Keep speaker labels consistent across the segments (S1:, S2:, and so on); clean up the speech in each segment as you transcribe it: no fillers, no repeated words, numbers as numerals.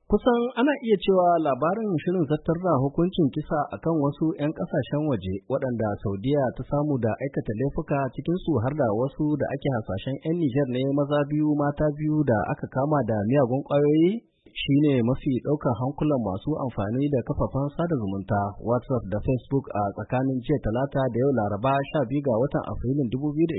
S1: Kusan ana iya cewa labarin shirin zartar da hukuncin kisa akan wasu 'yan kasashen waje waɗanda Saudiya ta samu da aikata laifuka cikinsu har da wasu da ake hasashen 'yan Nijar ne maza biyu mata biyu da aka kama da miyagun ƙwayoyi shine mafi ɗaukar hankulan masu amfani da kafafen sada zumunta WhatsApp da Facebook a tsakanin jiya Talata da yau Laraba 12 ga watan Afrilun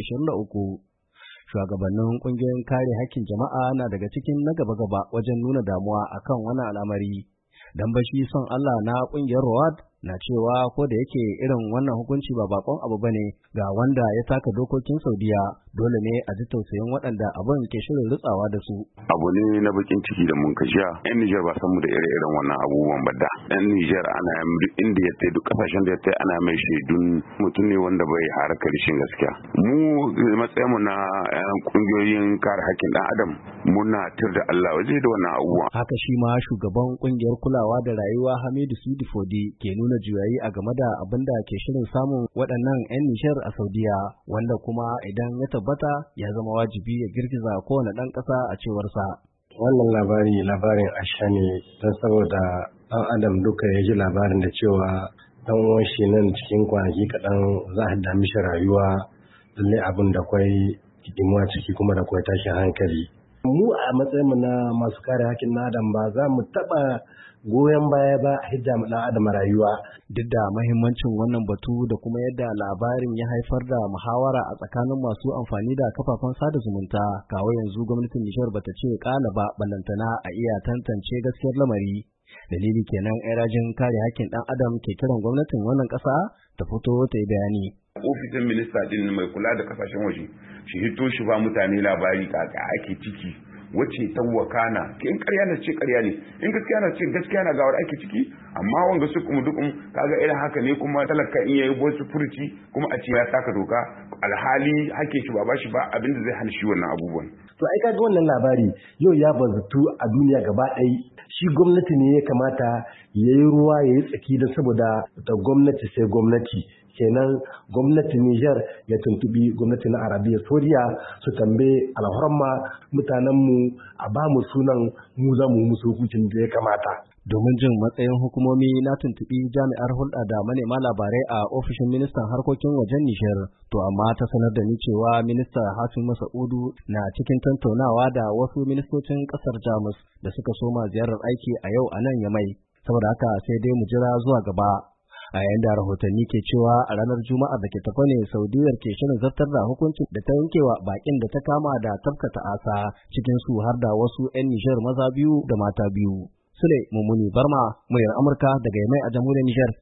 S1: 2023. Shugabannin kungiyoyin kare hakkin jama'a na daga cikin na gaba-gaba wajen nuna damuwa akan wani al'amari. Dan bashi son Allah na kungiyar Rawad na cewa ko da yake irin wannan hukunci ba bakon abu bane ga wanda ya taka dokokin Saudiya, dole ne a ji tausayin waɗanda abin ke shirin rutsawa da su.
S2: Abu ne na bakin ciki da mun kashiya. Yan Nijar ba san mu da ire-iren wannan abubuwan ba da. Yan Nijar ana duk inda ya tai duk kasashen da ya tai ana mai shaidun mutum ne wanda bai harkar shin gaskiya. Mu matsayin mu na kungiyoyin kare hakkin dan Adam muna tir da Allah waje da wannan abubuwa.
S1: Haka shi ma shugaban kungiyar kulawa da rayuwa Hamidu Sidi Fodi ke nuna juyayi a game da abin da ke shirin samun waɗannan 'yan Nijar a Saudiya, wanda kuma idan ya tabbata ya zama wajibi ya girgiza kowane ɗan ƙasa a cewarsa.
S3: Wannan labarin asha ne don saboda ɗan adam duka ya ji labarin da cewa ɗan uwan shi nan cikin kwanaki kaɗan za a dami shi rayuwa, lallai abin da kwai kidimuwa ciki kuma da kwai tashin hankali. Mu a matsayinmu na masu kare hakkin adam ba za mu taɓa goyon baya ba a hidda ɗan adam rayuwa.
S1: Duk da mahimmancin wannan batu da kuma yadda labarin ya haifar da muhawara a tsakanin masu amfani da kafafen sada zumunta, kawo yanzu gwamnatin Nijar bata ce ƙala ba ballantana a iya tantance gaskiyar lamari. Dalili kenan ai rajin kare hakkin ɗan adam ke kiran gwamnatin wannan ƙasa ta fito ta yi bayani.
S2: Ofishin minista din mai kula da kasashen waje shi hito shi ba mutane labari kaka ake ciki wacce ta wakana in ƙarya na ce ƙarya ne in gaskiya na ce gaskiya na gawar ake ciki, amma wanga su kuma dukun kaga irin haka ne kuma talaka in yayi wasu furuci kuma a ce ya saka doka alhali hake shi ba shi ba abin da zai hana shi wannan abubuwan.
S3: To ai kaga wannan labari yau ya bazutu a duniya gaba ɗaya, shi gwamnati ne ya kamata yayi ruwa yayi tsaki don saboda da gwamnati sai gwamnati. Kenan gwamnatin Nijar ya tuntubi gwamnatin Arabiya Saudiya su tambaye alhorma mutanenmu a ba mu sunan mu za mu musu hukuncin da ya kamata.
S1: Domin jin matsayin hukumomi na tuntubi jami'ar hulɗa da manema labarai a ofishin ministan harkokin wajen Nijar, to amma ta sanar da ni cewa minista Hasim Masa'udu na cikin tattaunawa da wasu ministocin ƙasar Jamus da suka soma ziyarar aiki a yau a nan Yamai. Saboda haka sai dai mu jira zuwa gaba. A yayin da rahotanni ke cewa a ranar Juma'ar da ke tafa ne Saudiyar ke shirin zartar da hukuncin da ta yankewa bakin da ta kama da tafkata asa, cikin su har da wasu 'yan Nijar maza biyu da mata biyu. Sule Mummuni Barma, muryar Amurka daga Yamai a jamhuriyar Nijar.